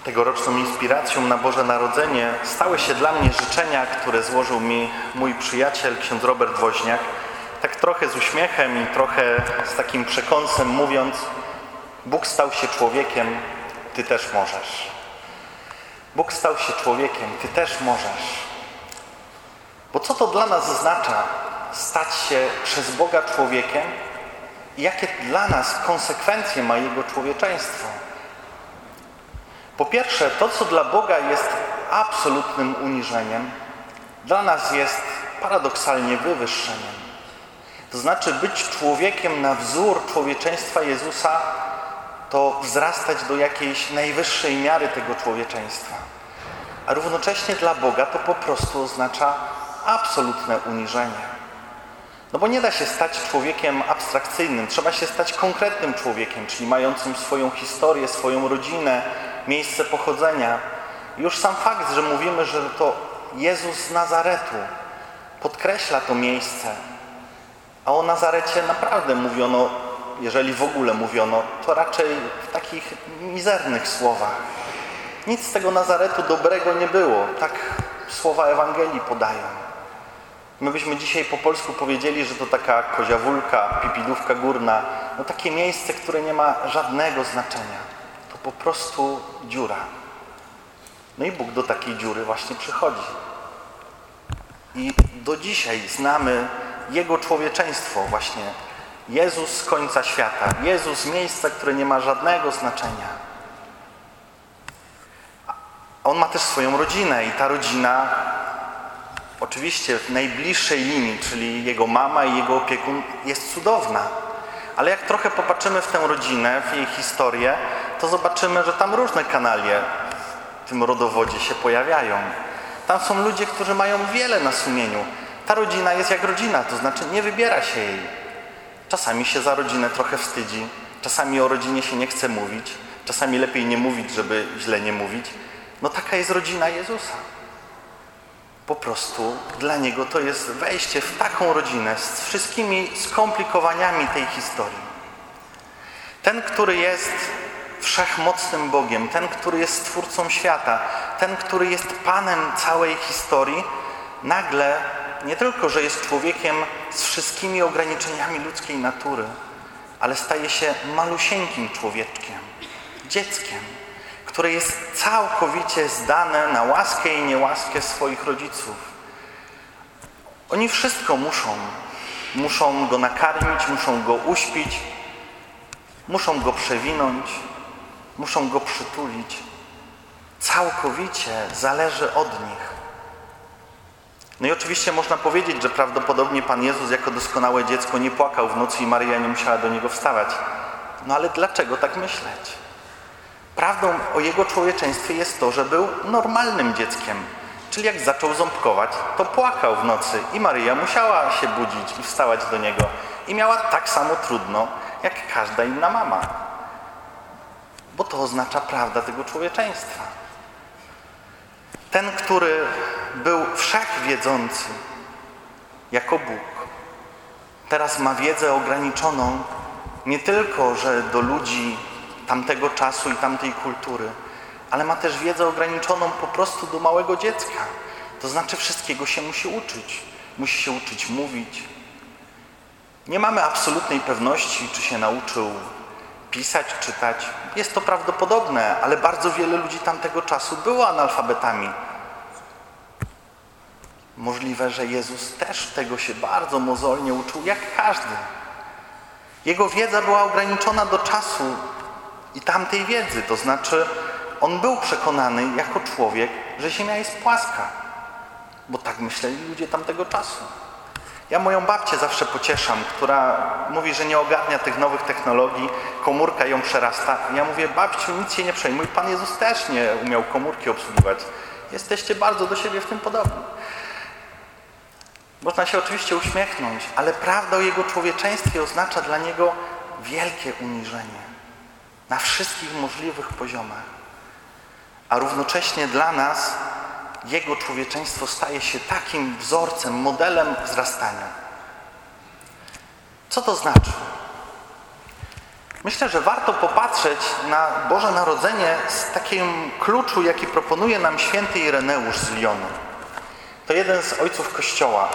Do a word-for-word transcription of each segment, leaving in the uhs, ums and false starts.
Tegoroczną inspiracją na Boże Narodzenie stały się dla mnie życzenia, które złożył mi mój przyjaciel, ksiądz Robert Woźniak, tak trochę z uśmiechem i trochę z takim przekąsem mówiąc: Bóg stał się człowiekiem, Ty też możesz. Bóg stał się człowiekiem, Ty też możesz. Bo co to dla nas oznacza stać się przez Boga człowiekiem i jakie dla nas konsekwencje ma Jego człowieczeństwo? Po pierwsze, to, co dla Boga jest absolutnym uniżeniem, dla nas jest paradoksalnie wywyższeniem. To znaczy, być człowiekiem na wzór człowieczeństwa Jezusa to wzrastać do jakiejś najwyższej miary tego człowieczeństwa. A równocześnie dla Boga to po prostu oznacza absolutne uniżenie. No bo nie da się stać człowiekiem abstrakcyjnym, trzeba się stać konkretnym człowiekiem, czyli mającym swoją historię, swoją rodzinę, miejsce pochodzenia. Już sam fakt, że mówimy, że to Jezus z Nazaretu, podkreśla to miejsce. A o Nazarecie naprawdę mówiono, jeżeli w ogóle mówiono, to raczej w takich mizernych słowach. Nic z tego Nazaretu dobrego nie było. Tak słowa Ewangelii podają. My byśmy dzisiaj po polsku powiedzieli, że to taka Koziawólka, Pipidówka Górna. No takie miejsce, które nie ma żadnego znaczenia. To po prostu dziura. No i Bóg do takiej dziury właśnie przychodzi. I do dzisiaj znamy Jego człowieczeństwo właśnie. Jezus z końca świata. Jezus z miejsca, które nie ma żadnego znaczenia. On ma też swoją rodzinę i ta rodzina oczywiście w najbliższej linii, czyli Jego mama i Jego opiekun, jest cudowna. Ale jak trochę popatrzymy w tę rodzinę, w jej historię, to zobaczymy, że tam różne kanalie w tym rodowodzie się pojawiają. Tam są ludzie, którzy mają wiele na sumieniu. Ta rodzina jest jak rodzina, to znaczy nie wybiera się jej. Czasami się za rodzinę trochę wstydzi, czasami o rodzinie się nie chce mówić, czasami lepiej nie mówić, żeby źle nie mówić. No taka jest rodzina Jezusa. Po prostu dla Niego to jest wejście w taką rodzinę z wszystkimi skomplikowaniami tej historii. Ten, który jest wszechmocnym Bogiem, ten, który jest Stwórcą świata, ten, który jest Panem całej historii, nagle nie tylko, że jest człowiekiem z wszystkimi ograniczeniami ludzkiej natury, ale staje się malusieńkim człowieczkiem, dzieckiem, które jest całkowicie zdane na łaskę i niełaskę swoich rodziców. Oni wszystko muszą. Muszą go nakarmić, muszą go uśpić, muszą go przewinąć, muszą go przytulić. Całkowicie zależy od nich. No i oczywiście można powiedzieć, że prawdopodobnie Pan Jezus jako doskonałe dziecko nie płakał w nocy i Maryja nie musiała do Niego wstawać. No ale dlaczego tak myśleć? Prawdą o Jego człowieczeństwie jest to, że był normalnym dzieckiem. Czyli jak zaczął ząbkować, to płakał w nocy i Maryja musiała się budzić i wstawać do Niego. I miała tak samo trudno, jak każda inna mama. Bo to oznacza prawda tego człowieczeństwa. Ten, który był wszechwiedzący jako Bóg, teraz ma wiedzę ograniczoną nie tylko, że do ludzi tamtego czasu i tamtej kultury, ale ma też wiedzę ograniczoną po prostu do małego dziecka. To znaczy wszystkiego się musi uczyć. Musi się uczyć mówić. Nie mamy absolutnej pewności, czy się nauczył pisać, czytać. Jest to prawdopodobne, ale bardzo wiele ludzi tamtego czasu było analfabetami. Możliwe, że Jezus też tego się bardzo mozolnie uczył, jak każdy. Jego wiedza była ograniczona do czasu i tamtej wiedzy, to znaczy on był przekonany jako człowiek, że ziemia jest płaska, bo tak myśleli ludzie tamtego czasu. Ja moją babcię zawsze pocieszam, która mówi, że nie ogarnia tych nowych technologii, komórka ją przerasta. Ja mówię: babciu, nic się nie przejmuj, Pan Jezus też nie umiał komórki obsługiwać. Jesteście bardzo do siebie w tym podobni. Można się oczywiście uśmiechnąć, ale prawda o Jego człowieczeństwie oznacza dla Niego wielkie uniżenie na wszystkich możliwych poziomach. A równocześnie dla nas Jego człowieczeństwo staje się takim wzorcem, modelem wzrastania. Co to znaczy? Myślę, że warto popatrzeć na Boże Narodzenie z takim kluczu, jaki proponuje nam święty Ireneusz z Lyonu. To jeden z ojców Kościoła.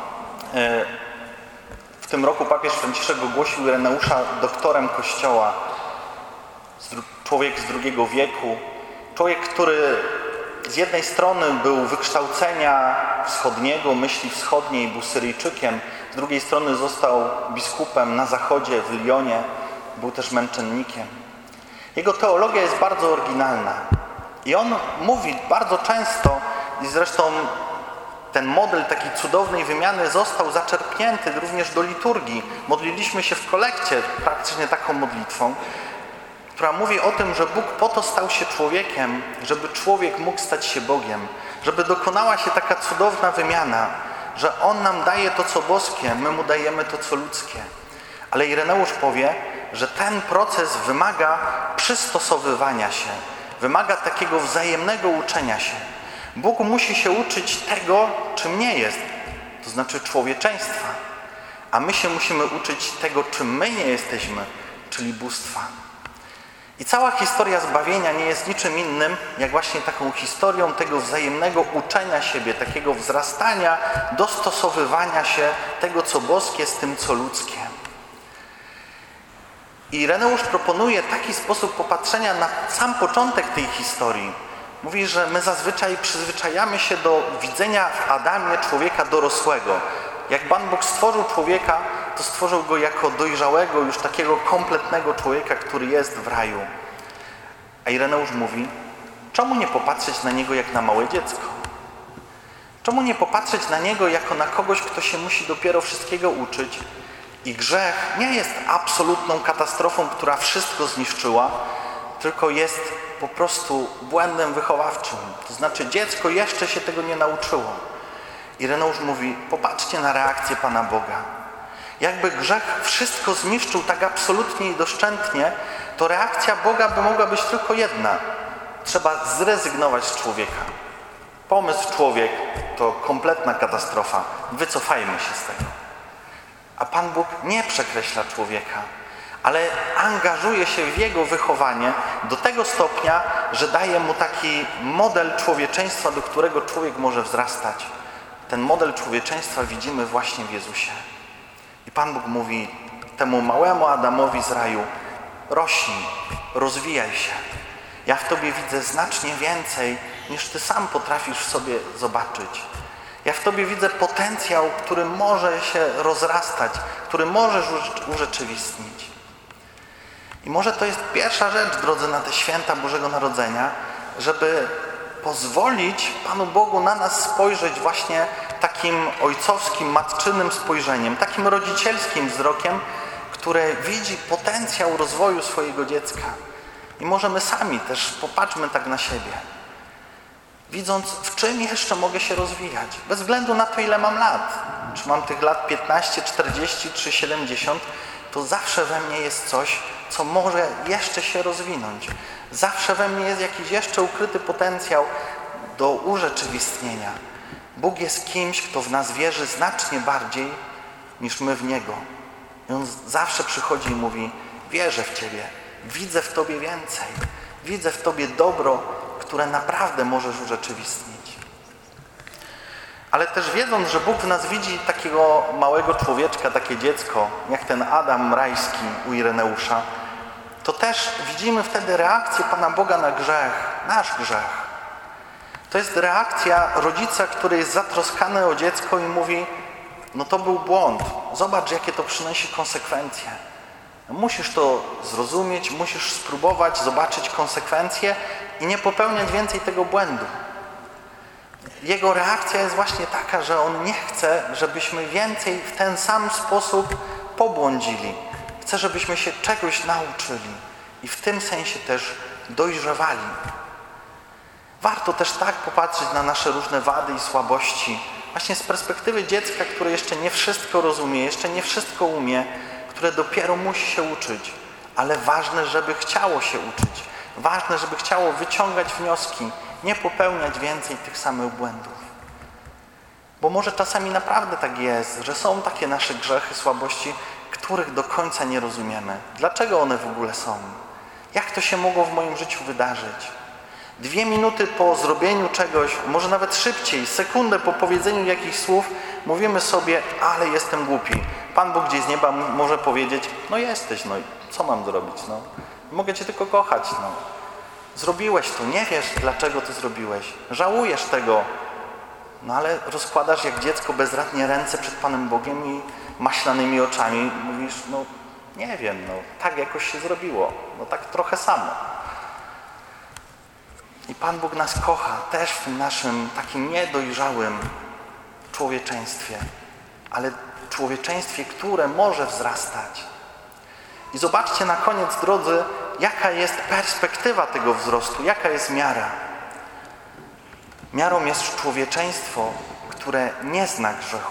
W tym roku papież Franciszek ogłosił Ireneusza doktorem Kościoła. Człowiek z drugiego wieku. Człowiek, który z jednej strony był wykształcenia wschodniego, myśli wschodniej, był Syryjczykiem. Z drugiej strony został biskupem na zachodzie w Lyonie. Był też męczennikiem. Jego teologia jest bardzo oryginalna. I on mówi bardzo często, i zresztą ten model takiej cudownej wymiany został zaczerpnięty również do liturgii. Modliliśmy się w kolekcie praktycznie taką modlitwą, która mówi o tym, że Bóg po to stał się człowiekiem, żeby człowiek mógł stać się Bogiem, żeby dokonała się taka cudowna wymiana, że On nam daje to, co boskie, my Mu dajemy to, co ludzkie. Ale Ireneusz powie, że ten proces wymaga przystosowywania się, wymaga takiego wzajemnego uczenia się. Bóg musi się uczyć tego, czym nie jest, to znaczy człowieczeństwa, a my się musimy uczyć tego, czym my nie jesteśmy, czyli bóstwa. I cała historia zbawienia nie jest niczym innym, jak właśnie taką historią tego wzajemnego uczenia siebie, takiego wzrastania, dostosowywania się tego, co boskie, z tym, co ludzkie. I Ireneusz proponuje taki sposób popatrzenia na sam początek tej historii. Mówi, że my zazwyczaj przyzwyczajamy się do widzenia w Adamie człowieka dorosłego. Jak Pan Bóg stworzył człowieka, to stworzył go jako dojrzałego, już takiego kompletnego człowieka, który jest w raju. A Ireneusz mówi, czemu nie popatrzeć na niego jak na małe dziecko? Czemu nie popatrzeć na niego jako na kogoś, kto się musi dopiero wszystkiego uczyć? I grzech nie jest absolutną katastrofą, która wszystko zniszczyła, tylko jest po prostu błędem wychowawczym. To znaczy dziecko jeszcze się tego nie nauczyło. Ireneusz mówi, popatrzcie na reakcję Pana Boga. Jakby grzech wszystko zniszczył tak absolutnie i doszczętnie, to reakcja Boga by mogła być tylko jedna. Trzeba zrezygnować z człowieka. Pomysł człowiek to kompletna katastrofa. Wycofajmy się z tego. A Pan Bóg nie przekreśla człowieka, ale angażuje się w jego wychowanie do tego stopnia, że daje mu taki model człowieczeństwa, do którego człowiek może wzrastać. Ten model człowieczeństwa widzimy właśnie w Jezusie. I Pan Bóg mówi temu małemu Adamowi z raju, rośnij, rozwijaj się. Ja w Tobie widzę znacznie więcej, niż Ty sam potrafisz w sobie zobaczyć. Ja w Tobie widzę potencjał, który może się rozrastać, który możesz urzeczywistnić. I może to jest pierwsza rzecz, drodzy, na te święta Bożego Narodzenia, żeby pozwolić Panu Bogu na nas spojrzeć właśnie takim ojcowskim, matczynym spojrzeniem, takim rodzicielskim wzrokiem, które widzi potencjał rozwoju swojego dziecka. I może my sami też popatrzmy tak na siebie, widząc, w czym jeszcze mogę się rozwijać, bez względu na to, ile mam lat. Czy mam tych lat piętnaście, czterdzieści czy siedemdziesiąt, to zawsze we mnie jest coś, co może jeszcze się rozwinąć. Zawsze we mnie jest jakiś jeszcze ukryty potencjał do urzeczywistnienia. Bóg jest kimś, kto w nas wierzy znacznie bardziej niż my w Niego. I On zawsze przychodzi i mówi, wierzę w Ciebie, widzę w Tobie więcej, widzę w Tobie dobro, które naprawdę możesz urzeczywistnić. Ale też wiedząc, że Bóg w nas widzi takiego małego człowieczka, takie dziecko, jak ten Adam rajski u Ireneusza, to też widzimy wtedy reakcję Pana Boga na grzech, nasz grzech. To jest reakcja rodzica, który jest zatroskany o dziecko i mówi, no to był błąd, zobacz, jakie to przynosi konsekwencje. Musisz to zrozumieć, musisz spróbować zobaczyć konsekwencje i nie popełniać więcej tego błędu. Jego reakcja jest właśnie taka, że on nie chce, żebyśmy więcej w ten sam sposób pobłądzili. Chce, żebyśmy się czegoś nauczyli i w tym sensie też dojrzewali. Warto też tak popatrzeć na nasze różne wady i słabości, właśnie z perspektywy dziecka, które jeszcze nie wszystko rozumie, jeszcze nie wszystko umie, które dopiero musi się uczyć, ale ważne, żeby chciało się uczyć. Ważne, żeby chciało wyciągać wnioski, nie popełniać więcej tych samych błędów. Bo może czasami naprawdę tak jest, że są takie nasze grzechy, słabości, których do końca nie rozumiemy. Dlaczego one w ogóle są? Jak to się mogło w moim życiu wydarzyć? Dwie minuty po zrobieniu czegoś, może nawet szybciej, sekundę po powiedzeniu jakichś słów, mówimy sobie, ale jestem głupi. Pan Bóg gdzieś z nieba może powiedzieć, no jesteś, no i co mam zrobić? No, mogę Cię tylko kochać. No. Zrobiłeś to, nie wiesz, dlaczego to zrobiłeś. Żałujesz tego. No ale rozkładasz jak dziecko bezradnie ręce przed Panem Bogiem i maślanymi oczami mówisz, no nie wiem, no tak jakoś się zrobiło. No tak trochę samo. I Pan Bóg nas kocha też w tym naszym takim niedojrzałym człowieczeństwie, ale człowieczeństwie, które może wzrastać. I zobaczcie na koniec, drodzy, jaka jest perspektywa tego wzrostu, jaka jest miara. Miarą jest człowieczeństwo, które nie zna grzechu.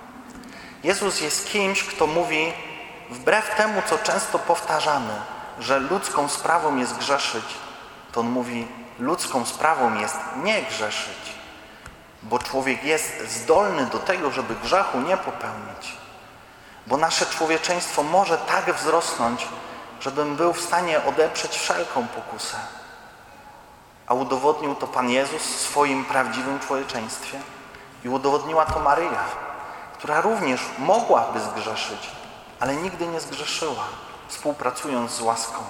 Jezus jest kimś, kto mówi, wbrew temu, co często powtarzamy, że ludzką sprawą jest grzeszyć, to On mówi, ludzką sprawą jest nie grzeszyć, bo człowiek jest zdolny do tego, żeby grzechu nie popełnić. Bo nasze człowieczeństwo może tak wzrosnąć, żebym był w stanie odeprzeć wszelką pokusę. A udowodnił to Pan Jezus w swoim prawdziwym człowieczeństwie i udowodniła to Maryja, która również mogłaby zgrzeszyć, ale nigdy nie zgrzeszyła, współpracując z łaską.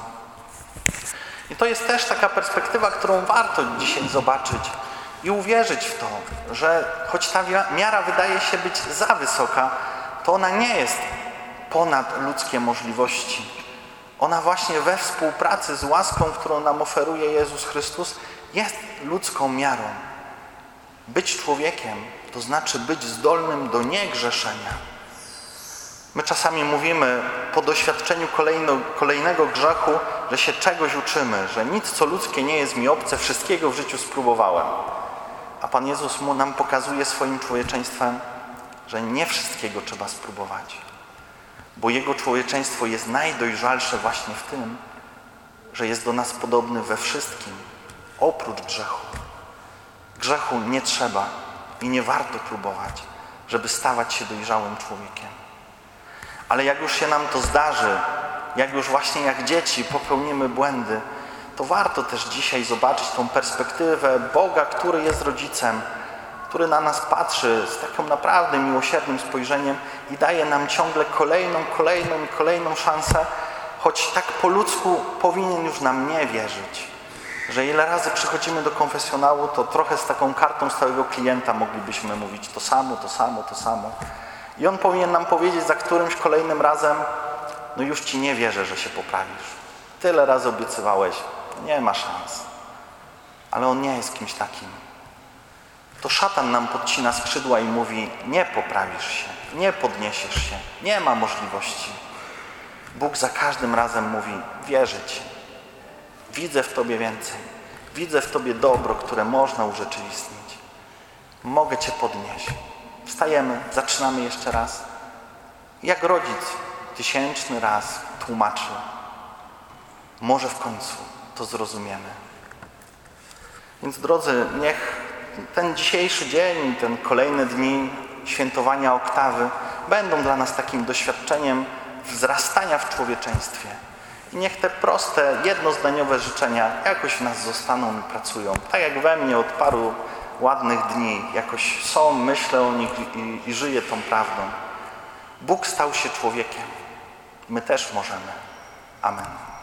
I to jest też taka perspektywa, którą warto dzisiaj zobaczyć i uwierzyć w to, że choć ta miara wydaje się być za wysoka, to ona nie jest ponad ludzkie możliwości. Ona właśnie we współpracy z łaską, którą nam oferuje Jezus Chrystus, jest ludzką miarą. Być człowiekiem to znaczy być zdolnym do niegrzeszenia. My czasami mówimy po doświadczeniu kolejno, kolejnego grzechu, że się czegoś uczymy, że nic co ludzkie nie jest mi obce, wszystkiego w życiu spróbowałem. A Pan Jezus mu nam pokazuje swoim człowieczeństwem, że nie wszystkiego trzeba spróbować. Bo Jego człowieczeństwo jest najdojrzalsze właśnie w tym, że jest do nas podobny we wszystkim, oprócz grzechu. Grzechu nie trzeba i nie warto próbować, żeby stawać się dojrzałym człowiekiem. Ale jak już się nam to zdarzy, jak już właśnie jak dzieci popełnimy błędy, to warto też dzisiaj zobaczyć tą perspektywę Boga, który jest rodzicem, który na nas patrzy z takim naprawdę miłosiernym spojrzeniem i daje nam ciągle kolejną, kolejną i kolejną szansę, choć tak po ludzku powinien już nam nie wierzyć. Że ile razy przychodzimy do konfesjonału, to trochę z taką kartą stałego klienta moglibyśmy mówić to samo, to samo, to samo. I On powinien nam powiedzieć za którymś kolejnym razem, no już Ci nie wierzę, że się poprawisz. Tyle razy obiecywałeś, nie ma szans. Ale On nie jest kimś takim. To szatan nam podcina skrzydła i mówi, nie poprawisz się, nie podniesiesz się, nie ma możliwości. Bóg za każdym razem mówi, wierzę Ci. Widzę w Tobie więcej. Widzę w Tobie dobro, które można urzeczywistnić. Mogę Cię podnieść. Wstajemy, zaczynamy jeszcze raz. Jak rodzic tysięczny raz tłumaczy. Może w końcu to zrozumiemy. Więc drodzy, niech ten dzisiejszy dzień, ten kolejne dni świętowania oktawy będą dla nas takim doświadczeniem wzrastania w człowieczeństwie. I niech te proste, jednozdaniowe życzenia jakoś w nas zostaną i pracują. Tak jak we mnie od paru ładnych dni jakoś są, myślę o nich i, i żyję tą prawdą. Bóg stał się człowiekiem. My też możemy. Amen.